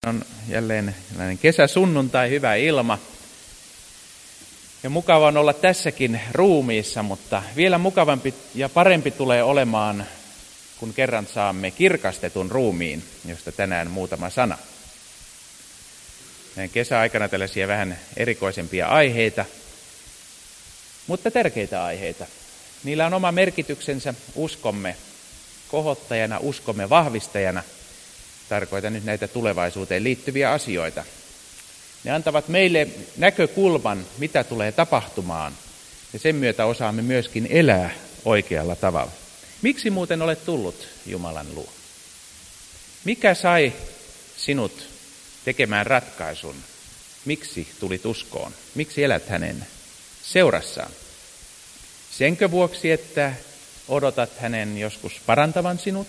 On jälleen kesäsunnuntai, hyvä ilma. Ja mukava on olla tässäkin ruumiissa, mutta vielä mukavampi ja parempi tulee olemaan, kun kerran saamme kirkastetun ruumiin, josta tänään muutama sana. Näin kesäaikana tällaisia vähän erikoisempia aiheita, mutta tärkeitä aiheita. Niillä on oma merkityksensä uskomme kohottajana, uskomme vahvistajana. Tarkoitan nyt näitä tulevaisuuteen liittyviä asioita. Ne antavat meille näkökulman, mitä tulee tapahtumaan, ja sen myötä osaamme myöskin elää oikealla tavalla. Miksi muuten olet tullut Jumalan luo? Mikä sai sinut tekemään ratkaisun? Miksi tulit uskoon? Miksi elät hänen seurassaan? Senkö vuoksi, että odotat hänen joskus parantavan sinut?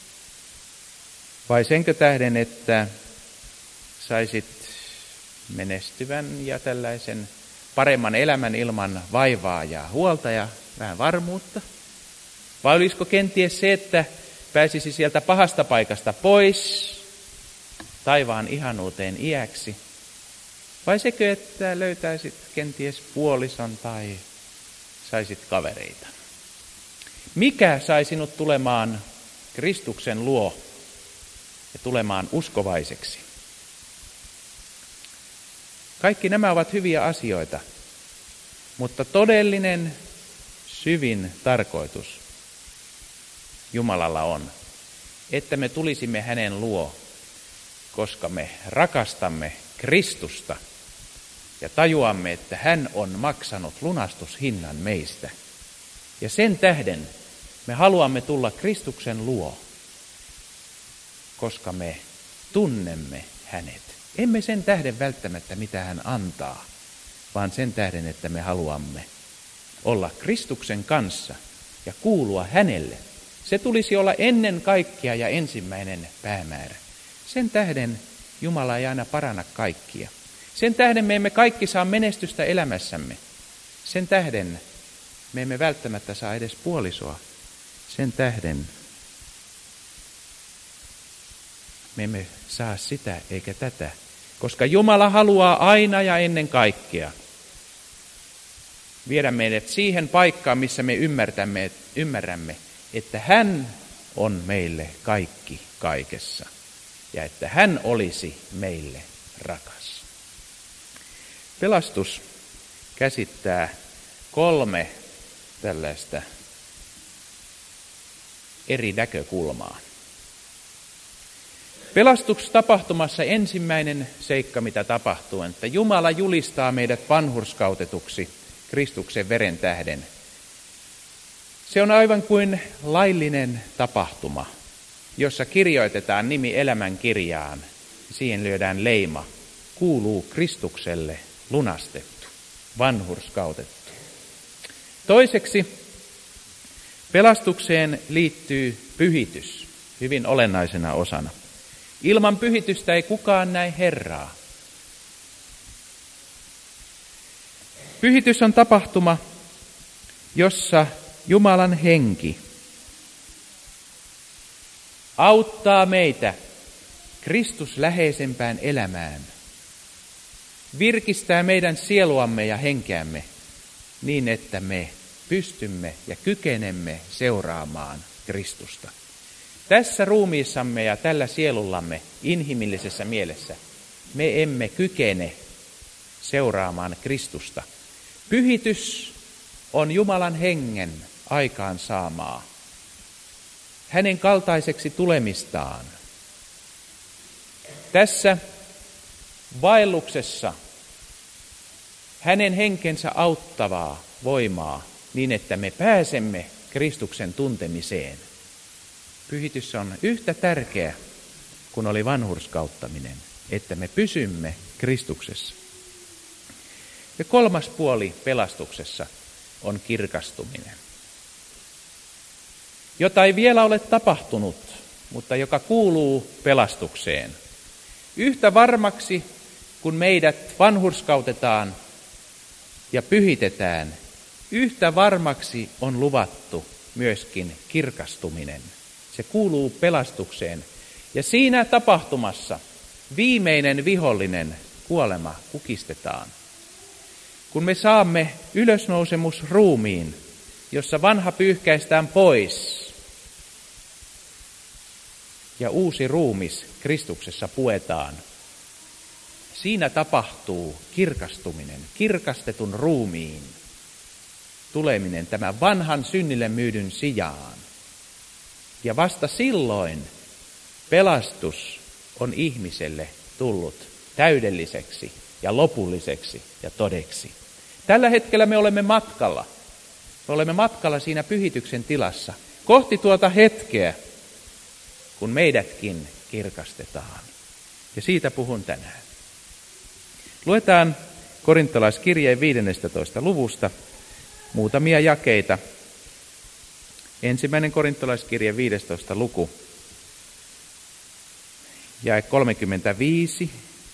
Vai senkö tähden, että saisit menestyvän ja tällaisen paremman elämän ilman vaivaa ja huolta ja vähän varmuutta? Vai olisiko kenties se, että pääsisi sieltä pahasta paikasta pois taivaan ihanuuteen iäksi? Vai sekö, että löytäisit kenties puolison tai saisit kavereita? Mikä sai sinut tulemaan Kristuksen luo ja tulemaan uskovaiseksi? Kaikki nämä ovat hyviä asioita, mutta todellinen syvin tarkoitus Jumalalla on, että me tulisimme hänen luo, koska me rakastamme Kristusta ja tajuamme, että hän on maksanut lunastushinnan meistä. Ja sen tähden me haluamme tulla Kristuksen luo, koska me tunnemme hänet. Emme sen tähden välttämättä, mitä hän antaa, vaan sen tähden, että me haluamme olla Kristuksen kanssa ja kuulua hänelle. Se tulisi olla ennen kaikkea ja ensimmäinen päämäärä. Sen tähden Jumala ei aina paranna kaikkia. Sen tähden me emme kaikki saa menestystä elämässämme. Sen tähden me emme välttämättä saa edes puolisoa. Sen tähden me emme saa sitä eikä tätä, koska Jumala haluaa aina ja ennen kaikkea viedä meidät siihen paikkaan, missä me ymmärrämme, että hän on meille kaikki kaikessa ja että hän olisi meille rakas. Pelastus käsittää 3 tällaista eri näkökulmaa. Pelastustapahtumassa ensimmäinen seikka, mitä tapahtuu, on, että Jumala julistaa meidät vanhurskautetuksi Kristuksen veren tähden. Se on aivan kuin laillinen tapahtuma, jossa kirjoitetaan nimi elämänkirjaan. Siihen lyödään leima. Kuuluu Kristukselle lunastettu, vanhurskautettu. Toiseksi pelastukseen liittyy pyhitys hyvin olennaisena osana. Ilman pyhitystä ei kukaan näe Herraa. Pyhitys on tapahtuma, jossa Jumalan henki auttaa meitä Kristus läheisempään elämään, virkistää meidän sieluamme ja henkeämme niin, että me pystymme ja kykenemme seuraamaan Kristusta. Tässä ruumiissamme ja tällä sielullamme inhimillisessä mielessä me emme kykene seuraamaan Kristusta. Pyhitys on Jumalan hengen aikaansaamaa, hänen kaltaiseksi tulemistaan. Tässä vaelluksessa hänen henkensä auttavaa voimaa niin, että me pääsemme Kristuksen tuntemiseen. Pyhitys on yhtä tärkeä kuin oli vanhurskauttaminen, että me pysymme Kristuksessa. Ja 3. puoli pelastuksessa on kirkastuminen, jota ei vielä ole tapahtunut, mutta joka kuuluu pelastukseen. Yhtä varmaksi, kun meidät vanhurskautetaan ja pyhitetään, yhtä varmaksi on luvattu myöskin kirkastuminen. Se kuuluu pelastukseen. Ja siinä tapahtumassa viimeinen vihollinen, kuolema, kukistetaan. Kun me saamme ylösnousemusruumiin, jossa vanha pyyhkäistään pois ja uusi ruumis Kristuksessa puetaan, siinä tapahtuu kirkastuminen, kirkastetun ruumiin tuleminen tämän vanhan synnille myydyn sijaan. Ja vasta silloin pelastus on ihmiselle tullut täydelliseksi ja lopulliseksi ja todeksi. Tällä hetkellä me olemme matkalla. Me olemme matkalla siinä pyhityksen tilassa kohti tuota hetkeä, kun meidätkin kirkastetaan. Ja siitä puhun tänään. Luetaan korintolaiskirjeen 15. luvusta muutamia jakeita. 1. korintolaiskirje 15. luku, jae 35,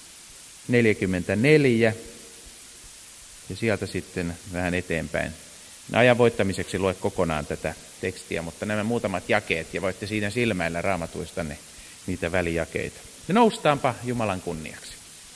44 ja sieltä sitten vähän eteenpäin. Ajan voittamiseksi lue kokonaan tätä tekstiä, mutta nämä muutamat jakeet ja voitte siinä silmäillä raamatuistanne niitä välijakeita. Ja noustaanpa Jumalan kunniaksi.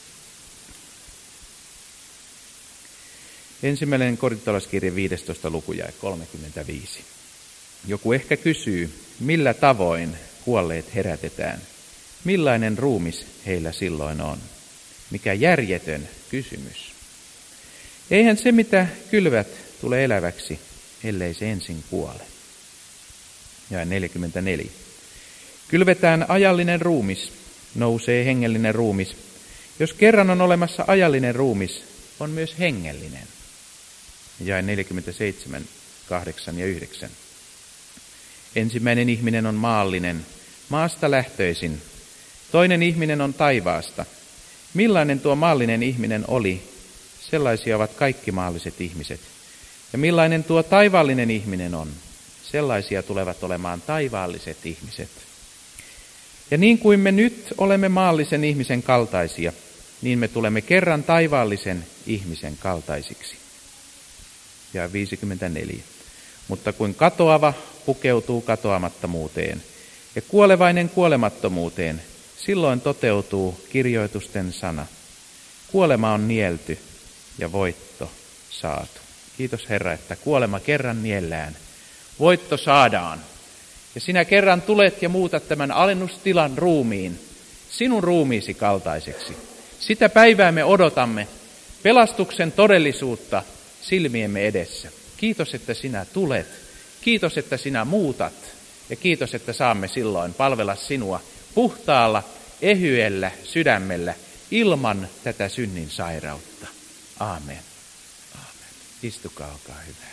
1. korintolaiskirje 15. luku, jae 35. Joku ehkä kysyy, millä tavoin kuolleet herätetään? Millainen ruumis heillä silloin on? Mikä järjetön kysymys. Eihän se, mitä kylvät, tule eläväksi, ellei se ensin kuole. Ja 44. Kylvetään ajallinen ruumis, nousee hengellinen ruumis. Jos kerran on olemassa ajallinen ruumis, on myös hengellinen. Ja 47, 8 ja 9. Ensimmäinen ihminen on maallinen, maasta lähtöisin. Toinen ihminen on taivaasta. Millainen tuo maallinen ihminen oli, sellaisia ovat kaikki maalliset ihmiset. Ja millainen tuo taivaallinen ihminen on, sellaisia tulevat olemaan taivaalliset ihmiset. Ja niin kuin me nyt olemme maallisen ihmisen kaltaisia, niin me tulemme kerran taivaallisen ihmisen kaltaisiksi. Ja 54. Mutta kuin katoava pukeutuu katoamattomuuteen ja kuolevainen kuolemattomuuteen, silloin toteutuu kirjoitusten sana. Kuolema on nielty ja voitto saatu. Kiitos Herra, että kuolema kerran niellään. Voitto saadaan. Ja sinä kerran tulet ja muutat tämän alennustilan ruumiin sinun ruumiisi kaltaiseksi. Sitä päivää me odotamme, pelastuksen todellisuutta silmiemme edessä. Kiitos, että sinä tulet. Kiitos, että sinä muutat. Ja kiitos, että saamme silloin palvella sinua puhtaalla, ehyellä sydämellä ilman tätä synnin sairautta. Aamen. Aamen. Istukaa, olkaa hyvä.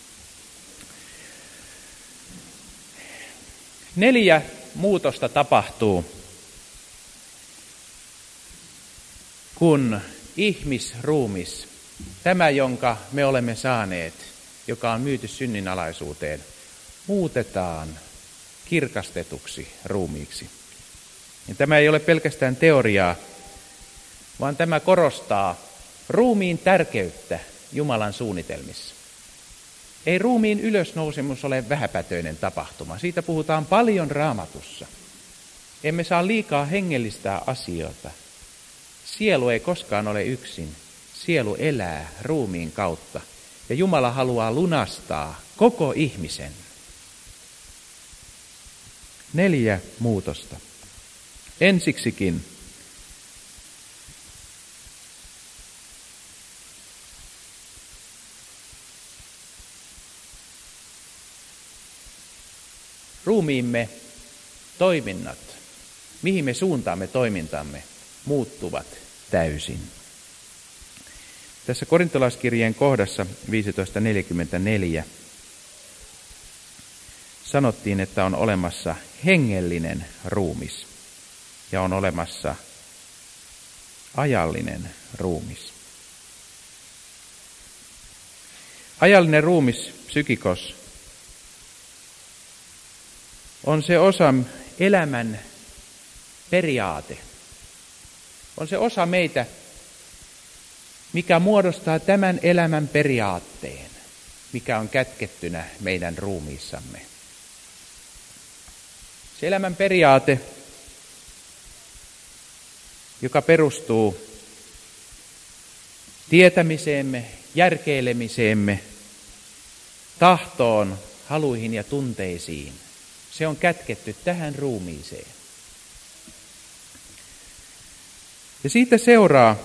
4 muutosta tapahtuu, kun ihmisruumis, tämä jonka me olemme saaneet, joka on myyty synninalaisuuteen, muutetaan kirkastetuksi ruumiiksi. Ja tämä ei ole pelkästään teoriaa, vaan tämä korostaa ruumiin tärkeyttä Jumalan suunnitelmissa. Ei ruumiin ylösnousemus ole vähäpätöinen tapahtuma. Siitä puhutaan paljon Raamatussa. Emme saa liikaa hengellistää asioita. Sielu ei koskaan ole yksin. Sielu elää ruumiin kautta. Ja Jumala haluaa lunastaa koko ihmisen. 4 muutosta. Ensiksikin ruumiimme toiminnat, mihin me suuntaamme toimintamme, muuttuvat täysin. Tässä korintolaiskirjeen kohdassa 15.44 sanottiin, että on olemassa hengellinen ruumis ja on olemassa ajallinen ruumis. Ajallinen ruumis, psykikos, on se osa elämän periaate. On se osa meitä, mikä muodostaa tämän elämän periaatteen, mikä on kätkettynä meidän ruumiissamme. Se elämän periaate joka perustuu tietämiseemme, järkeilemiseemme, tahtoon, haluihin ja tunteisiin. Se on kätketty tähän ruumiiseen. Ja siitä seuraa,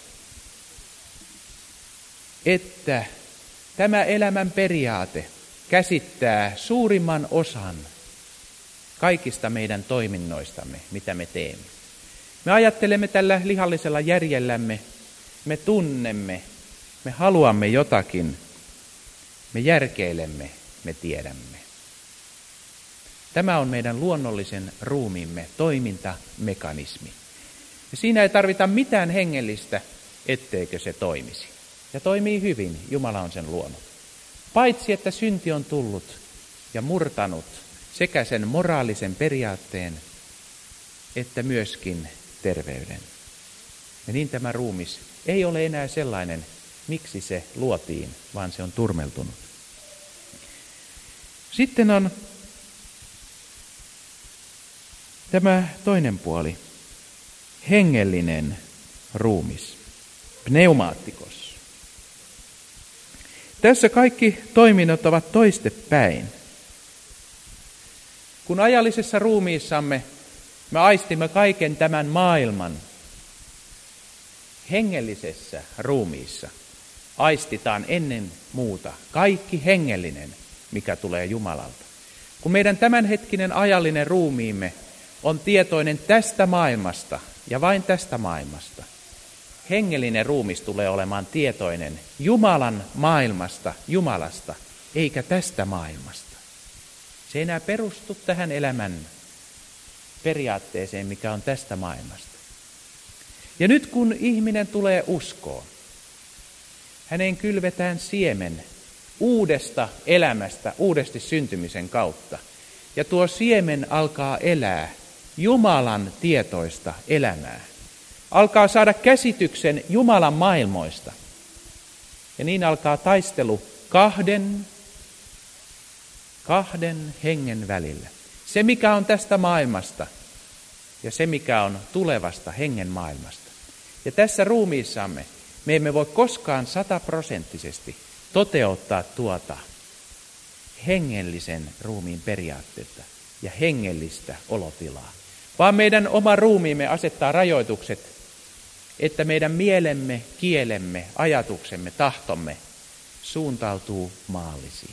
että tämä elämän periaate käsittää suurimman osan kaikista meidän toiminnoistamme, mitä me teemme. Me ajattelemme tällä lihallisella järjellämme, me tunnemme, me haluamme jotakin, me järkeilemme, me tiedämme. Tämä on meidän luonnollisen ruumiimme toimintamekanismi. Ja siinä ei tarvita mitään hengellistä, etteikö se toimisi. Ja toimii hyvin, Jumala on sen luonut. Paitsi että synti on tullut ja murtanut sekä sen moraalisen periaatteen, että myöskin terveyden. Ja niin tämä ruumis ei ole enää sellainen, miksi se luotiin, vaan se on turmeltunut. Sitten on tämä toinen puoli, hengellinen ruumis, pneumaattikos. Tässä kaikki toiminnot ovat toistepäin. Kun ajallisessa ruumiissamme me aistimme kaiken tämän maailman, hengellisessä ruumiissa aistitaan ennen muuta kaikki hengellinen, mikä tulee Jumalalta. Kun meidän tämänhetkinen ajallinen ruumiimme on tietoinen tästä maailmasta ja vain tästä maailmasta, hengellinen ruumis tulee olemaan tietoinen Jumalan maailmasta, Jumalasta, eikä tästä maailmasta. Se ei enää perustu tähän elämän periaatteeseen, mikä on tästä maailmasta. Ja nyt kun ihminen tulee uskoon, häneen kylvetään siemen uudesta elämästä, uudesti syntymisen kautta. Ja tuo siemen alkaa elää Jumalan tietoista elämää. Alkaa saada käsityksen Jumalan maailmoista. Ja niin alkaa taistelu kahden hengen välillä. Se, mikä on tästä maailmasta ja se, mikä on tulevasta hengen maailmasta. Ja tässä ruumiissamme me emme voi koskaan 100% toteuttaa tuota hengellisen ruumiin periaatteetta ja hengellistä olotilaa. Vaan meidän oma ruumiimme asettaa rajoitukset, että meidän mielemme, kielemme, ajatuksemme, tahtomme suuntautuu maallisiin.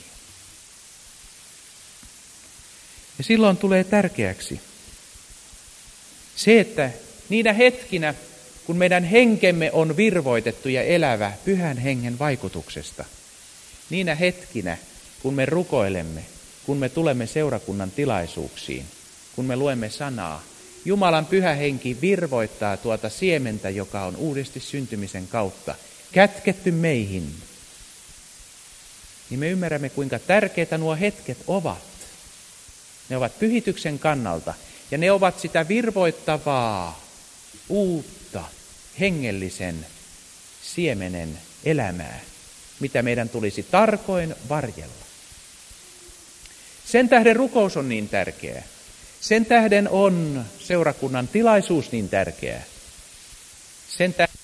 Ja silloin tulee tärkeäksi se, että niinä hetkinä, kun meidän henkemme on virvoitettu ja elävä Pyhän Hengen vaikutuksesta, niinä hetkinä, kun me rukoilemme, kun me tulemme seurakunnan tilaisuuksiin, kun me luemme sanaa, Jumalan Pyhä Henki virvoittaa tuota siementä, joka on uudesti syntymisen kautta kätketty meihin, niin me ymmärrämme, kuinka tärkeitä nuo hetket ovat. Ne ovat pyhityksen kannalta ja ne ovat sitä virvoittavaa, uutta, hengellisen siemenen elämää, mitä meidän tulisi tarkoin varjella. Sen tähden rukous on niin tärkeä. Sen tähden on seurakunnan tilaisuus niin tärkeä. Sen tähden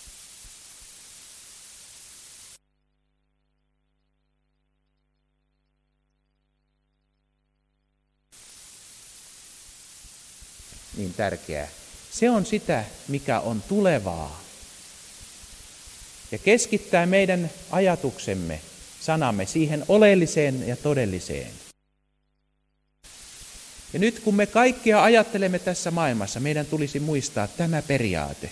niin tärkeää. Se on sitä, mikä on tulevaa. Ja keskittää meidän ajatuksemme, sanamme siihen oleelliseen ja todelliseen. Ja nyt kun me kaikkia ajattelemme tässä maailmassa, meidän tulisi muistaa tämä periaate.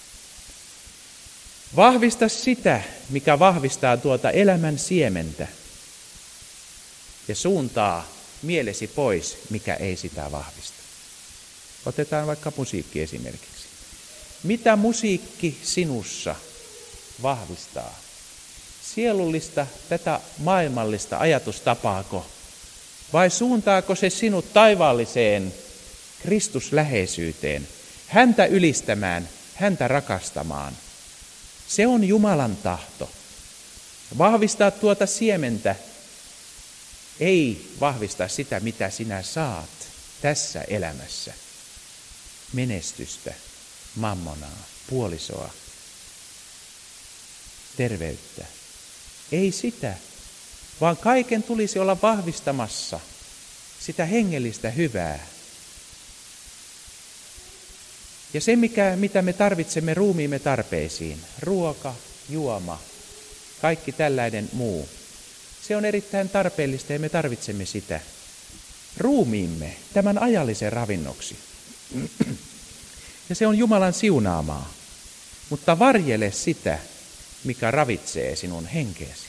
Vahvista sitä, mikä vahvistaa tuota elämän siementä. Ja suuntaa mielesi pois, mikä ei sitä vahvista. Otetaan vaikka musiikki esimerkiksi. Mitä musiikki sinussa vahvistaa? Sielullista, tätä maailmallista ajatustapaako? Vai suuntaako se sinut taivaalliseen Kristusläheisyyteen, häntä ylistämään, häntä rakastamaan? Se on Jumalan tahto. Vahvistaa tuota siementä, ei vahvistaa sitä, mitä sinä saat tässä elämässä. Menestystä, mammonaa, puolisoa, terveyttä. Ei sitä, vaan kaiken tulisi olla vahvistamassa sitä hengellistä hyvää. Ja se, mitä me tarvitsemme ruumiimme tarpeisiin, ruoka, juoma, kaikki tällainen muu, se on erittäin tarpeellista ja me tarvitsemme sitä ruumiimme tämän ajallisen ravinnoksi. Ja se on Jumalan siunaamaa, mutta varjele sitä, mikä ravitsee sinun henkeesi.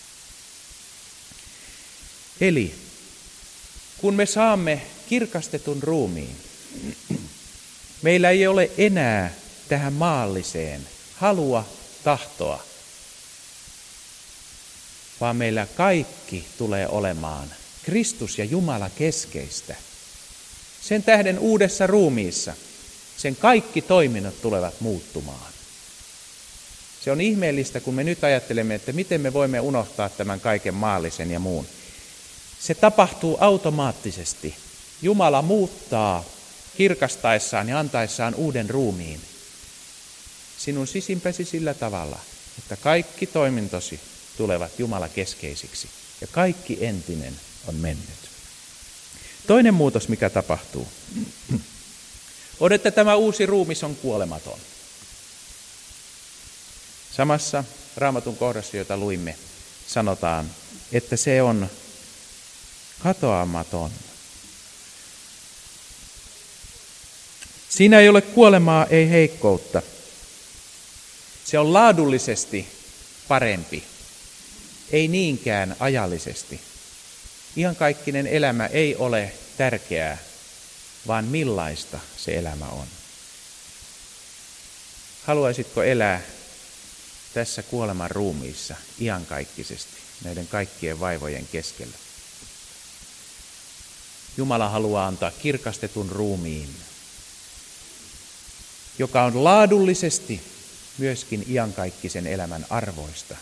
Eli kun me saamme kirkastetun ruumiin, meillä ei ole enää tähän maalliseen halua, tahtoa, vaan meillä kaikki tulee olemaan Kristus ja Jumala keskeistä. Sen tähden uudessa ruumiissa sen kaikki toiminnot tulevat muuttumaan. Se on ihmeellistä, kun me nyt ajattelemme, että miten me voimme unohtaa tämän kaiken maallisen ja muun. Se tapahtuu automaattisesti. Jumala muuttaa kirkastaessaan ja antaessaan uuden ruumiin sinun sisimpäsi sillä tavalla, että kaikki toimintosi tulevat Jumala keskeisiksi ja kaikki entinen on mennyt. Toinen muutos, mikä tapahtuu, on, että tämä uusi ruumis on kuolematon. Samassa Raamatun kohdassa, jota luimme, sanotaan, että se on katoamaton. Siinä ei ole kuolemaa, ei heikkoutta. Se on laadullisesti parempi, ei niinkään ajallisesti. Iankaikkinen elämä ei ole tärkeää, vaan millaista se elämä on. Haluaisitko elää tässä kuoleman ruumiissa iankaikkisesti näiden kaikkien vaivojen keskellä? Jumala haluaa antaa kirkastetun ruumiin, joka on laadullisesti myöskin iankaikkisen elämän arvoista.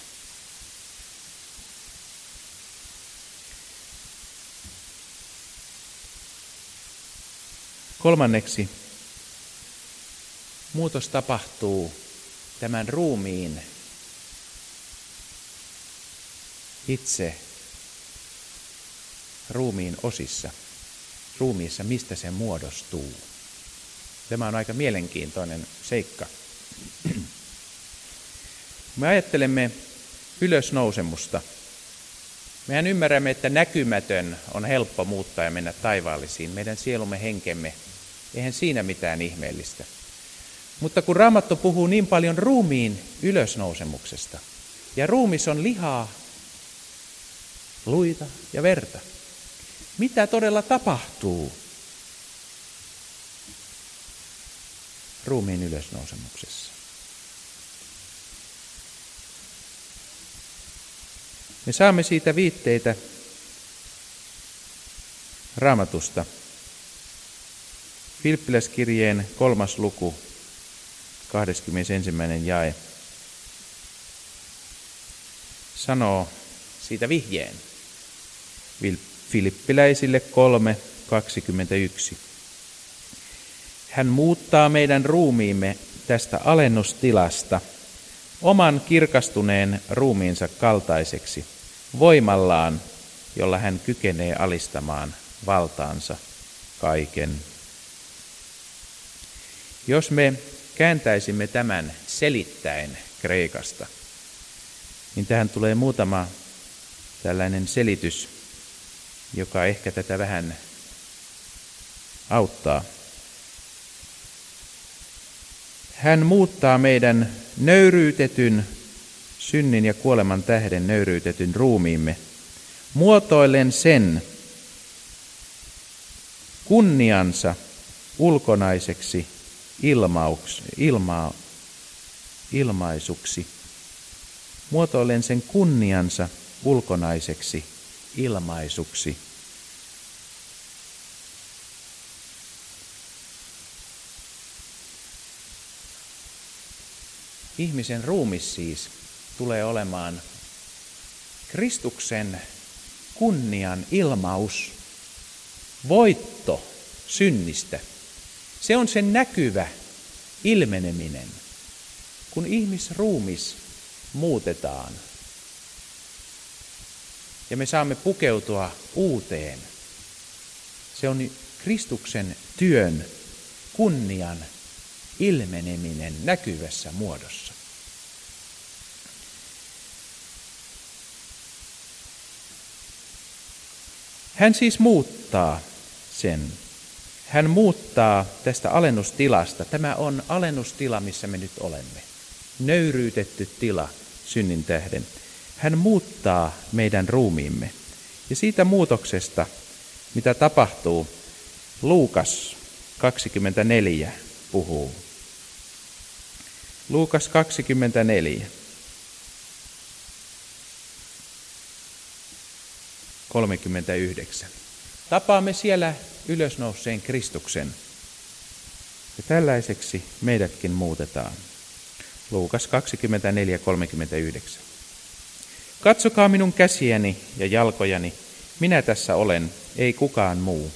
Kolmanneksi, muutos tapahtuu tämän ruumiin itse ruumiin osissa, ruumiissa, mistä se muodostuu. Tämä on aika mielenkiintoinen seikka. Me ajattelemme ylösnousemusta. Mehän ymmärrämme, että näkymätön on helppo muuttaa ja mennä taivaallisiin. Meidän sielumme, henkemme, eihän siinä mitään ihmeellistä. Mutta kun Raamattu puhuu niin paljon ruumiin ylösnousemuksesta, ja ruumis on lihaa, luita ja verta, mitä todella tapahtuu ruumiin ylösnousemuksessa? Me saamme siitä viitteitä Raamatusta. Filippiläiskirjeen 3. luku, 21. jae, sanoo siitä vihjeen. Filippiläisille 3:21. Hän muuttaa meidän ruumiimme tästä alennustilasta oman kirkastuneen ruumiinsa kaltaiseksi voimallaan, jolla hän kykenee alistamaan valtaansa kaiken. Jos me kääntäisimme tämän selittäen kreikasta, niin tähän tulee muutama tällainen selitys, joka ehkä tätä vähän auttaa. Hän muuttaa meidän nöyryytetyn, synnin ja kuoleman tähden nöyryytetyn ruumiimme, muotoillen sen kunniansa ulkonaiseksi ilmaisuksi. Muotoillen sen kunniansa ulkonaiseksi ilmaisuksi. Ihmisen ruumis siis tulee olemaan Kristuksen kunnian ilmaus, voitto synnistä. Se on sen näkyvä ilmeneminen, kun ihmisruumis muutetaan ja me saamme pukeutua uuteen. Se on Kristuksen työn kunnian ilmeneminen näkyvässä muodossa. Hän siis muuttaa sen. Hän muuttaa tästä alennustilasta. Tämä on alennustila, missä me nyt olemme. Nöyryytetty tila synnin tähden. Hän muuttaa meidän ruumiimme. Ja siitä muutoksesta, mitä tapahtuu, Luukas 24 puhuu. Luukas 24. 39. Tapaamme siellä ylösnouseen Kristuksen. Ja tällaiseksi meidätkin muutetaan. Luukas 24:39. Katsokaa minun käsiäni ja jalkojani, minä tässä olen, ei kukaan muu.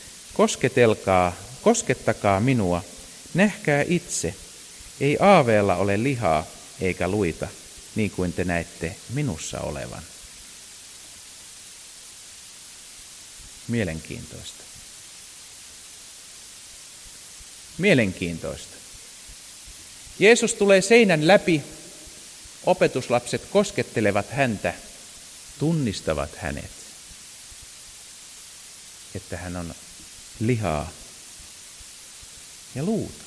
Koskettakaa minua, nähkää itse, ei aaveella ole lihaa eikä luita, niin kuin te näette minussa olevan. Mielenkiintoista. Mielenkiintoista. Jeesus tulee seinän läpi, opetuslapset koskettelevat häntä, tunnistavat hänet, että hän on lihaa ja luuta.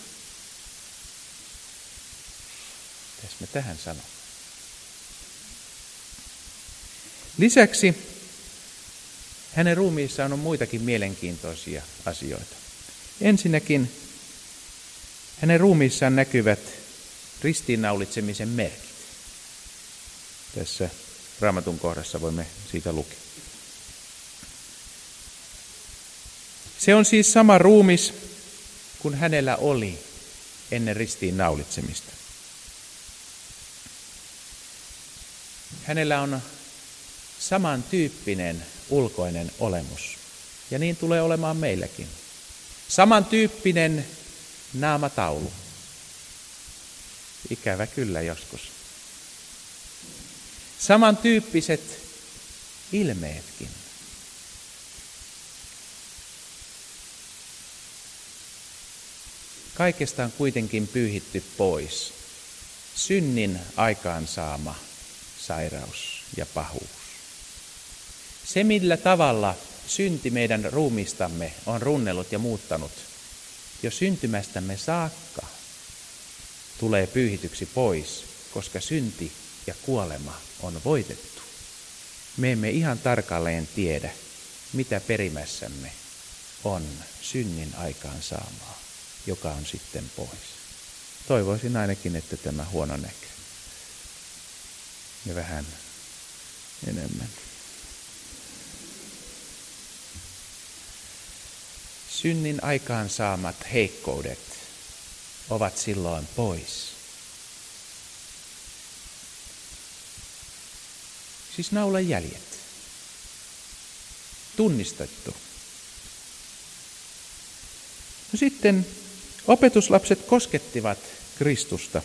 Mitäs me tähän sanomme? Lisäksi hänen ruumiissaan on muitakin mielenkiintoisia asioita. Ensinnäkin hänen ruumiissaan näkyvät ristiinnaulitsemisen merkit. Tässä Raamatun kohdassa voimme siitä lukea. Se on siis sama ruumis kuin hänellä oli ennen ristiinnaulitsemista. Hänellä on samantyyppinen ulkoinen olemus. Ja niin tulee olemaan meilläkin. Samantyyppinen naamataulu. Ikävä kyllä joskus. Samantyyppiset ilmeetkin. Kaikesta on kuitenkin pyyhitty pois synnin aikaansaama sairaus ja pahuus. Se, millä tavalla synti meidän ruumistamme on runnellut ja muuttanut, jo syntymästämme saakka tulee pyyhityksi pois, koska synti ja kuolema on voitettu. Me emme ihan tarkalleen tiedä, mitä perimässämme on synnin aikaansaamaa, joka on sitten pois. Toivoisin ainakin, että tämä huono näkee. Ja vähän enemmän. Synnin aikaansaamat heikkoudet ovat silloin pois. Siis naulan jäljet. Tunnistettu. No sitten opetuslapset koskettivat Kristusta.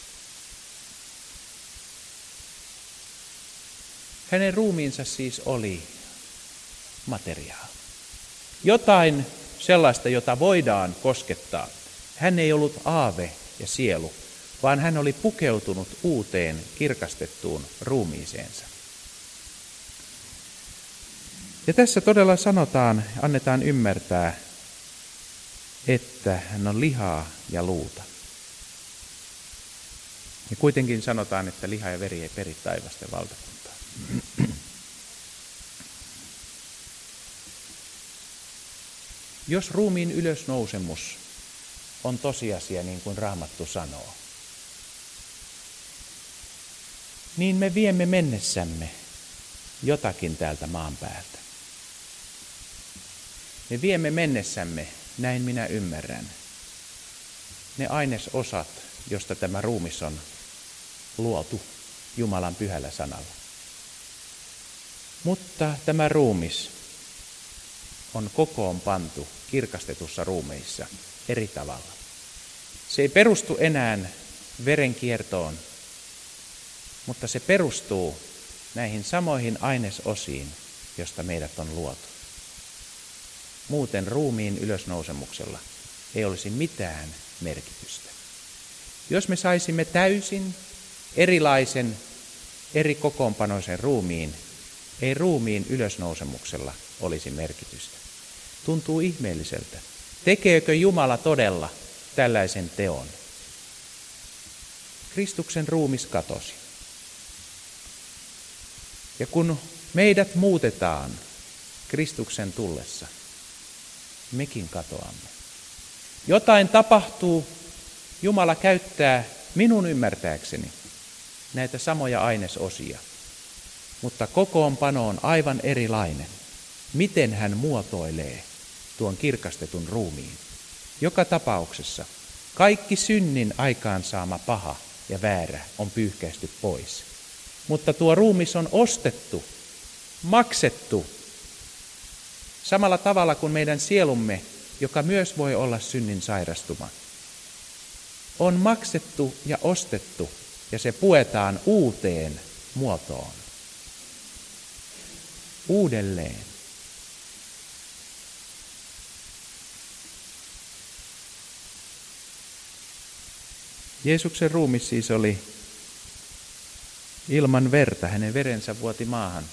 Hänen ruumiinsa siis oli materiaa. Jotain sellaista, jota voidaan koskettaa. Hän ei ollut aave ja sielu, vaan hän oli pukeutunut uuteen kirkastettuun ruumiiseensa. Ja tässä todella annetaan ymmärtää, että hän on lihaa ja luuta. Ja kuitenkin sanotaan, että liha ja veri ei peri taivasten valtakuntaa. Jos ruumiin ylösnousemus on tosiasia, niin kuin Raamattu sanoo, niin me viemme mennessämme jotakin täältä maan päältä. Me viemme mennessämme, näin minä ymmärrän, ne ainesosat, josta tämä ruumis on luotu Jumalan pyhällä sanalla. Mutta tämä ruumis on kokoon pantu kirkastetussa ruumeissa eri tavalla. Se ei perustu enää verenkiertoon, mutta se perustuu näihin samoihin ainesosiin, josta meidät on luotu. Muuten ruumiin ylösnousemuksella ei olisi mitään merkitystä. Jos me saisimme täysin erilaisen, eri kokoonpanoisen ruumiin, ei ruumiin ylösnousemuksella olisi merkitystä. Tuntuu ihmeelliseltä. Tekeekö Jumala todella tällaisen teon? Kristuksen ruumis katosi. Ja kun meidät muutetaan Kristuksen tullessa, mekin katoamme. Jotain tapahtuu, Jumala käyttää minun ymmärtääkseni näitä samoja ainesosia, mutta kokoonpano on aivan erilainen. Miten hän muotoilee tuon kirkastetun ruumiin? Joka tapauksessa kaikki synnin aikaansaama paha ja väärä on pyyhkäisty pois. Mutta tuo ruumis on ostettu, maksettu, samalla tavalla kuin meidän sielumme, joka myös voi olla synnin sairastuma. On maksettu ja ostettu, ja se puetaan uuteen muotoon. Uudelleen. Jeesuksen ruumis siis oli ilman verta, hänen verensä vuoti maahan.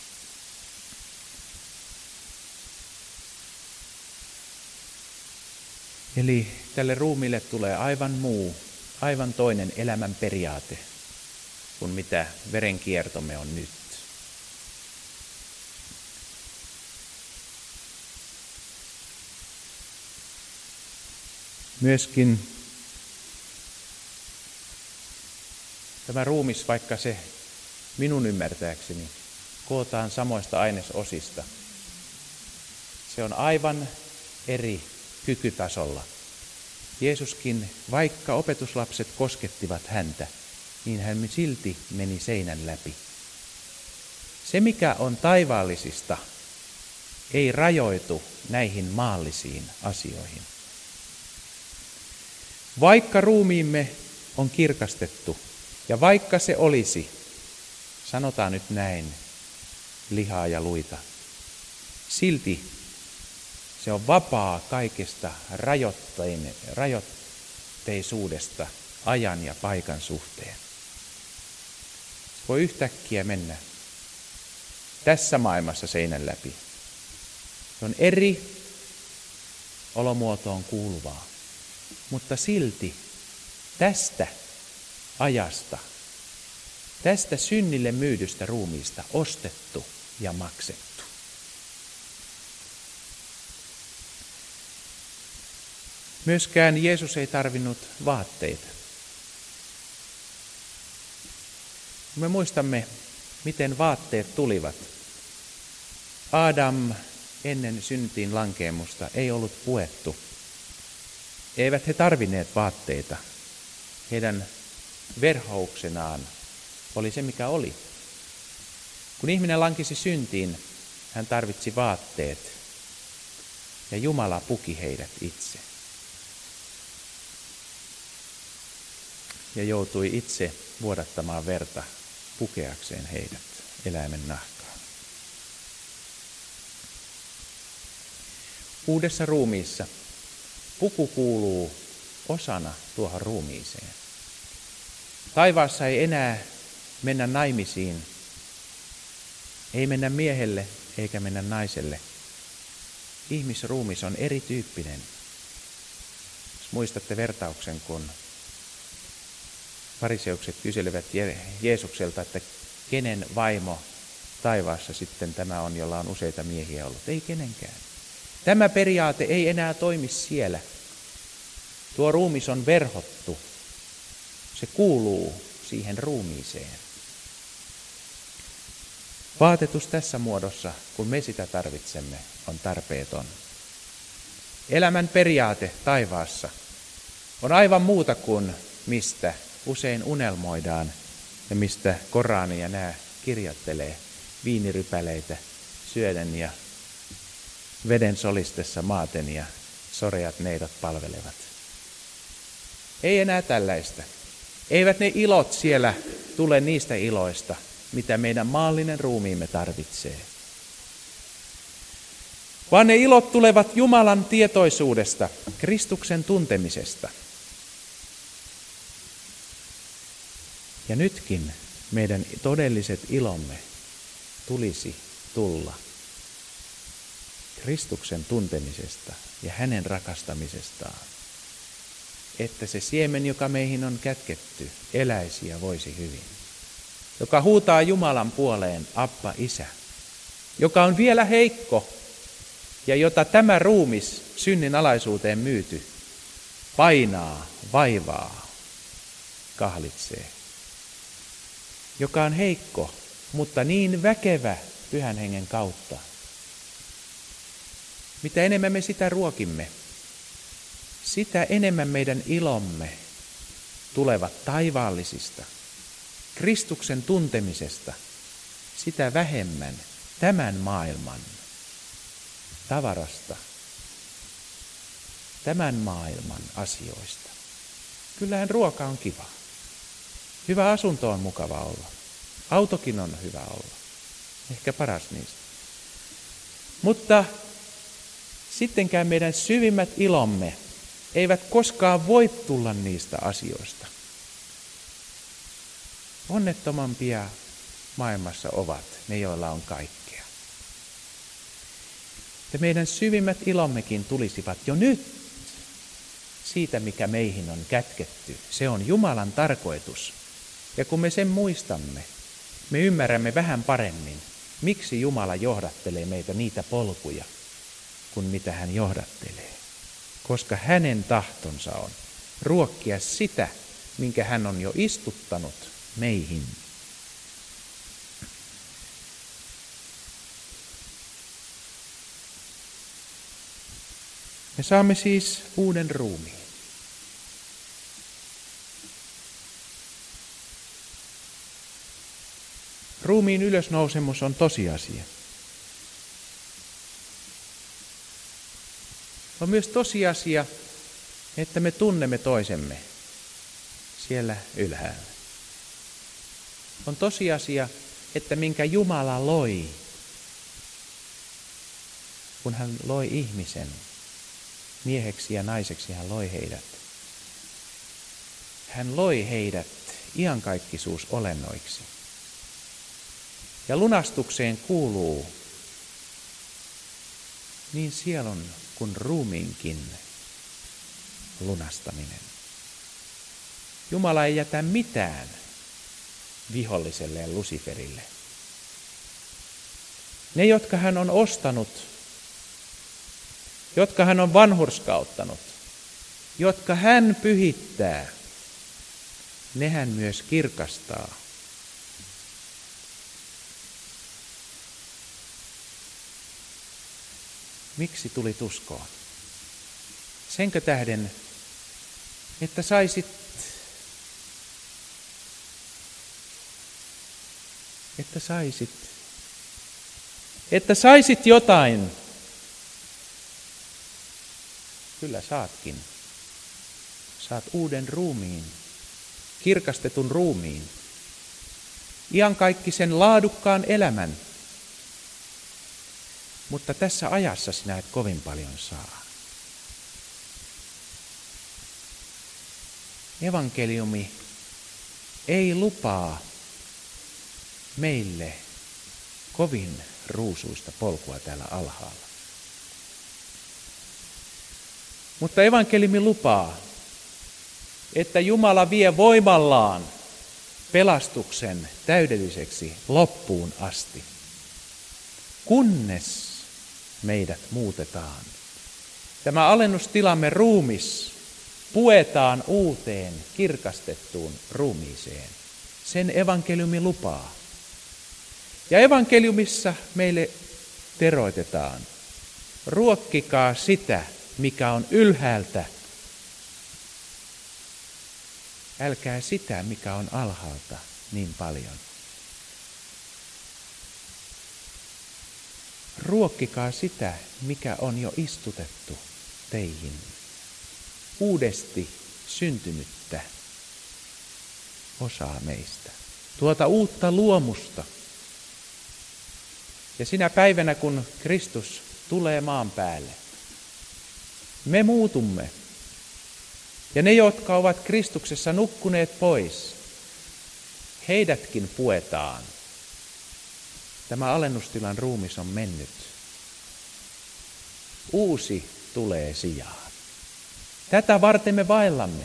Eli tälle ruumiille tulee aivan muu, aivan toinen elämän periaate kuin mitä verenkiertomme on nyt. Myöskin tämä ruumis, vaikka se minun ymmärtääkseni kootaan samoista ainesosista, se on aivan eri kykytasolla. Jeesuskin, vaikka opetuslapset koskettivat häntä, niin hän silti meni seinän läpi. Se, mikä on taivaallisista, ei rajoitu näihin maallisiin asioihin. Vaikka ruumiimme on kirkastettu, ja vaikka se olisi, sanotaan nyt näin, lihaa ja luita, silti se on vapaa kaikesta rajoitteisuudesta ajan ja paikan suhteen. Se voi yhtäkkiä mennä tässä maailmassa seinän läpi. Se on eri olomuotoon kuuluvaa, mutta silti tästä ajasta, tästä synnille myydystä ruumiista ostettu ja maksettu. Myöskään Jeesus ei tarvinnut vaatteita. Me muistamme, miten vaatteet tulivat. Adam ennen syntiin lankeemusta ei ollut puettu. Eivät he tarvinneet vaatteita. Heidän verhouksenaan oli se, mikä oli. Kun ihminen lankesi syntiin, hän tarvitsi vaatteet ja Jumala puki heidät itse. Ja joutui itse vuodattamaan verta pukeakseen heidät eläimen nahkaan. Uudessa ruumiissa puku kuuluu osana tuohon ruumiiseen. Taivaassa ei enää mennä naimisiin, ei mennä miehelle eikä mennä naiselle. Ihmisruumis on erityyppinen. Jos muistatte vertauksen, kun fariseukset kyselivät Jeesukselta, että kenen vaimo taivaassa sitten tämä on, jolla on useita miehiä ollut. Ei kenenkään. Tämä periaate ei enää toimi siellä. Tuo ruumis on verhottu. Se kuuluu siihen ruumiiseen. Vaatetus tässä muodossa, kun me sitä tarvitsemme, on tarpeeton. Elämän periaate taivaassa on aivan muuta kuin mistä usein unelmoidaan ja mistä Korani ja nämä kirjoittelee viinirypäleitä syöden ja veden solistessa maaten ja soreat neidot palvelevat. Ei enää tällaista. Eivät ne ilot siellä tule niistä iloista, mitä meidän maallinen ruumiimme tarvitsee. Vaan ne ilot tulevat Jumalan tietoisuudesta, Kristuksen tuntemisesta. Ja nytkin meidän todelliset ilomme tulisi tulla Kristuksen tuntemisesta ja hänen rakastamisestaan. Että se siemen, joka meihin on kätketty, eläisi ja voisi hyvin. Joka huutaa Jumalan puoleen, Abba, Isä. Joka on vielä heikko ja jota tämä ruumis synnin alaisuuteen myyty painaa, vaivaa, kahlitsee. Joka on heikko, mutta niin väkevä Pyhän Hengen kautta. Mitä enemmän me sitä ruokimme, sitä enemmän meidän ilomme tulevat taivaallisista, Kristuksen tuntemisesta, sitä vähemmän tämän maailman tavarasta, tämän maailman asioista. Kyllähän ruoka on kiva. Hyvä asunto on mukava olla. Autokin on hyvä olla. Ehkä paras niistä. Mutta sittenkään meidän syvimmät ilomme eivät koskaan voi tulla niistä asioista. Onnettomampia maailmassa ovat ne, joilla on kaikkea. Ja meidän syvimmät ilommekin tulisivat jo nyt siitä, mikä meihin on kätketty. Se on Jumalan tarkoitus. Ja kun me sen muistamme, me ymmärrämme vähän paremmin, miksi Jumala johdattelee meitä niitä polkuja, kuin mitä hän johdattelee. Koska hänen tahtonsa on ruokkia sitä, minkä hän on jo istuttanut meihin. Me saamme siis uuden ruumiin. Ruumiin ylösnousemus on tosiasia. On myös tosiasia, että me tunnemme toisemme siellä ylhäällä. On tosiasia, että minkä Jumala loi, kun hän loi ihmisen, mieheksi ja naiseksi hän loi heidät. Hän loi heidät iankaikkisuusolennoiksi. Ja lunastukseen kuuluu niin sielun kuin ruumiinkin lunastaminen. Jumala ei jätä mitään viholliselle ja Lusiferille. Ne, jotka hän on ostanut, jotka hän on vanhurskauttanut, jotka hän pyhittää, ne hän myös kirkastaa. Miksi tulit uskoon? Senkö tähden, että saisit jotain. Kyllä saatkin. Saat uuden ruumiin, kirkastetun ruumiin, iankaikkisen laadukkaan elämän. Mutta tässä ajassa sinä et kovin paljon saa. Evankeliumi ei lupaa meille kovin ruusuista polkua täällä alhaalla. Mutta evankeliumi lupaa, että Jumala vie voimallaan pelastuksen täydelliseksi loppuun asti, kunnes meidät muutetaan. Tämä alennustilamme ruumis puetaan uuteen, kirkastettuun ruumiiseen. Sen evankeliumi lupaa. Ja evankeliumissa meille teroitetaan. Ruokkikaa sitä, mikä on ylhäältä. Älkää sitä, mikä on alhaalta niin paljon. Ruokkikaa sitä, mikä on jo istutettu teihin. Uudesti syntynyttä osaa meistä. Tuota uutta luomusta. Ja sinä päivänä, kun Kristus tulee maan päälle, me muutumme. Ja ne, jotka ovat Kristuksessa nukkuneet pois, heidätkin puetaan. Tämä alennustilan ruumis on mennyt. Uusi tulee sijaan. Tätä varten me vaellamme.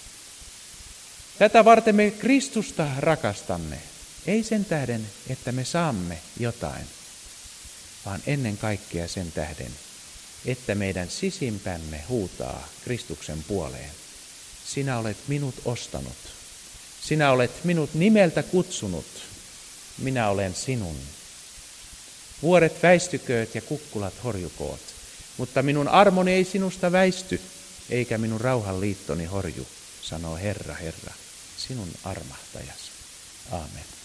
Tätä varten me Kristusta rakastamme. Ei sen tähden, että me saamme jotain, vaan ennen kaikkea sen tähden, että meidän sisimpämme huutaa Kristuksen puoleen. Sinä olet minut ostanut. Sinä olet minut nimeltä kutsunut. Minä olen sinun. Vuoret väistykööt ja kukkulat horjukoot, mutta minun armoni ei sinusta väisty, eikä minun rauhanliittoni horju, sanoo Herra, Herra, sinun armahtajasi. Aamen.